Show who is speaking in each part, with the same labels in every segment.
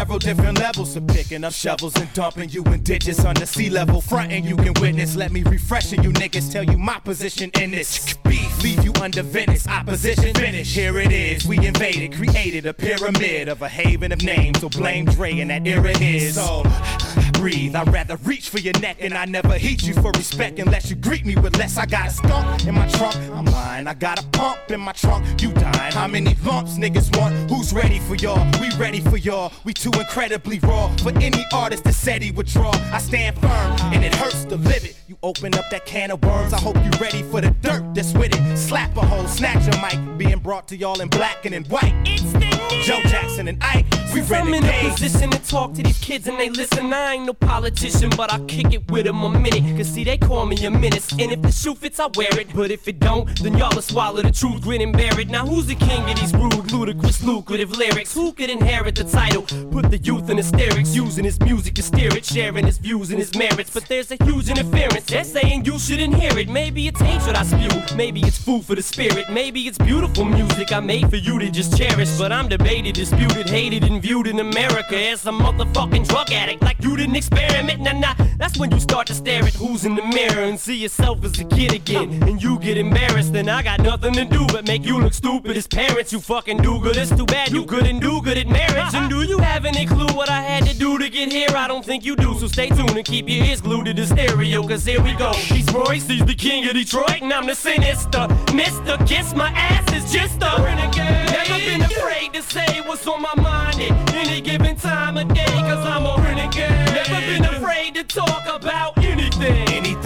Speaker 1: several different levels of picking up shovels and dumping you in ditches under sea level. Fronting you can witness. Let me refreshin' you niggas, tell you my position in this beef. Leave you under Venice, opposition finish. Here it is, we invaded, created a pyramid of a haven of names. So blame Dre and that era is. So breathe, I'd rather reach for your neck and I never heat you for respect unless you greet me with less. I got a skunk in my trunk, I'm lying. I got a pump in my trunk, you dying. How many lumps niggas want? Who's ready for y'all? We ready for y'all. We too incredibly raw for any artist that said he would draw. I stand firm and it hurts to live it. You open up that can of worms, I hope you ready for the dirt that's with it. Slap a hole, snatch a mic, being brought to y'all in black and in white. It's the Joe Jackson and Ike, we
Speaker 2: Since I'm in a
Speaker 1: renegades.
Speaker 2: position to talk to these kids and they listen, I ain't no politician, but I'll kick it with them a minute. Cause see, they call me a menace, and if the shoe fits, I wear it. But if it don't, then y'all will swallow the truth, grin and bear it. Now who's the king of these rude, ludicrous, lucrative lyrics? Who could inherit the title? Put the youth in hysterics, using his music to steer it, sharing his views and his merits. But there's a huge interference, they're saying you shouldn't hear it. Maybe it's hatred I spew, maybe it's food for the spirit. Maybe it's beautiful music I made for you to just cherish. But I'm debated, disputed, hated, and viewed in America as a motherfucking drug addict. Like you didn't experiment, nah, that's when you start to stare at who's in the mirror and see yourself as a kid again. And you get embarrassed, then I got nothing to do but make you look stupid as parents. You fucking do good, it's too bad you couldn't do good at marriage. And do you have any clue what I had to do to get here? I don't think you do, so stay tuned and keep your ears glued to the stereo. Cause here we go, he's Royce, he's the king of Detroit, and I'm the sinister Mr. Kiss my ass is just a renegade. Never been afraid to say what's on my mind at any given time of day, cause I'm a renegade. Never been afraid to talk about anything,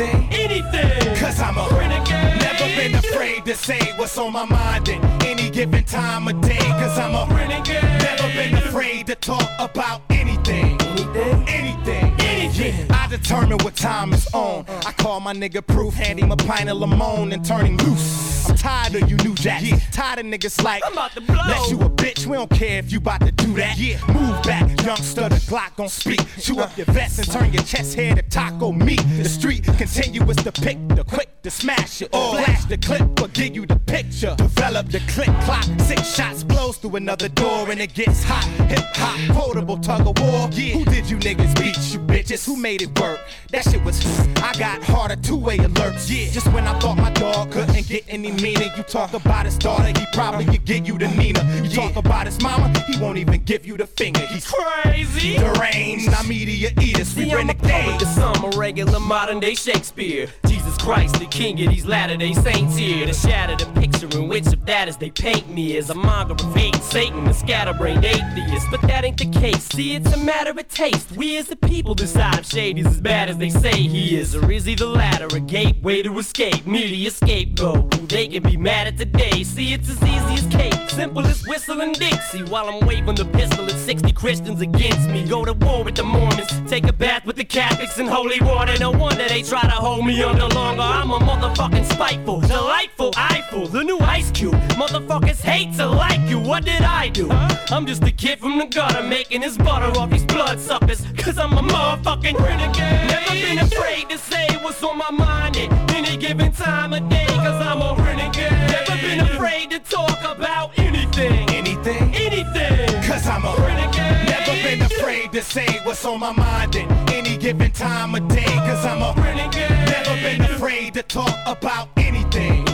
Speaker 2: anything,
Speaker 1: Cause I'm a
Speaker 2: renegade.
Speaker 1: Never been afraid to say what's on my mind at any given time of day. Cause I'm a
Speaker 2: renegade.
Speaker 1: Never been afraid to talk about anything, anything. I determine what time is on. I call my nigga Proof, hand him a pint of Limon and turn him loose. I'm tired of you new jacks, tired of niggas like
Speaker 2: I'm about to blow.
Speaker 1: Unless you a bitch, we don't care if you about to do that. Move back, youngster, the Glock gon' speak. Chew up your vest and turn your chest hair to taco meat. The street continuous to pick, the quick to smash it. Flash the clip or give you the picture. Develop the click clock, 6 shots blows through another door and it gets hot. Hip hop, quotable tug of war. Who did you niggas beat, you bitches? Who made it work? That shit was I got harder two-way alerts. Just when I thought my dog couldn't get any meaner. You talk about his daughter, he probably could give you the Nina. You talk about his mama, he won't even give you the finger. He's
Speaker 2: crazy,
Speaker 1: deranged, I'm media eaters, we
Speaker 2: I'm a poet
Speaker 1: renegades.
Speaker 2: to some, a regular modern day Shakespeare. Jesus Christ, the king of these latter-day saints here, to shatter the picture in which of that as they paint me as a monger of hate, Satan, a scatterbrained atheist. But that ain't the case, see, it's a matter of taste. We as the people decide if Shady's as bad as they say he is, or is he the latter, a gateway to escape, merely a scapegoat who they can be mad at today. See, it's as easy as cake, simple as whistling Dixie, while I'm waving the pistol at 60 Christians against me. Go to war with the Mormons, take a bath with the Catholics in holy water. No wonder they try to hold me under longer. I'm a motherfucking spiteful, delightful, eyeful, the new Ice Cube. Motherfuckers hate to like you, what did I do? I'm just a kid from the gutter making his butter off these bloodsuckers, cause I'm a motherfucking renegade. Never been afraid to say what's on my mind at any given time of day, cause I'm a renegade. Never been afraid to talk about anything, anything,
Speaker 1: Cause I'm a
Speaker 2: renegade.
Speaker 1: Never been afraid to say what's on my mind at any given time of day. Cause I'm a
Speaker 2: renegade.
Speaker 1: Never been afraid to talk about anything,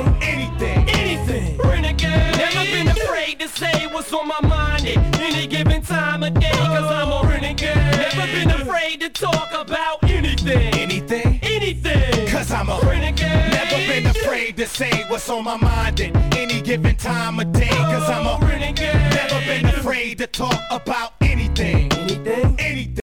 Speaker 1: anything.
Speaker 2: Renegade. Never been afraid to say what's on my mind at any given time of day, cause I'm a renegade. Never been afraid to talk about anything, anything,
Speaker 1: Cause I'm a
Speaker 2: renegade.
Speaker 1: Never been afraid to say what's on my mind at any given time of day. Cause I'm a
Speaker 2: renegade.
Speaker 1: Never been afraid to talk about anything, anything.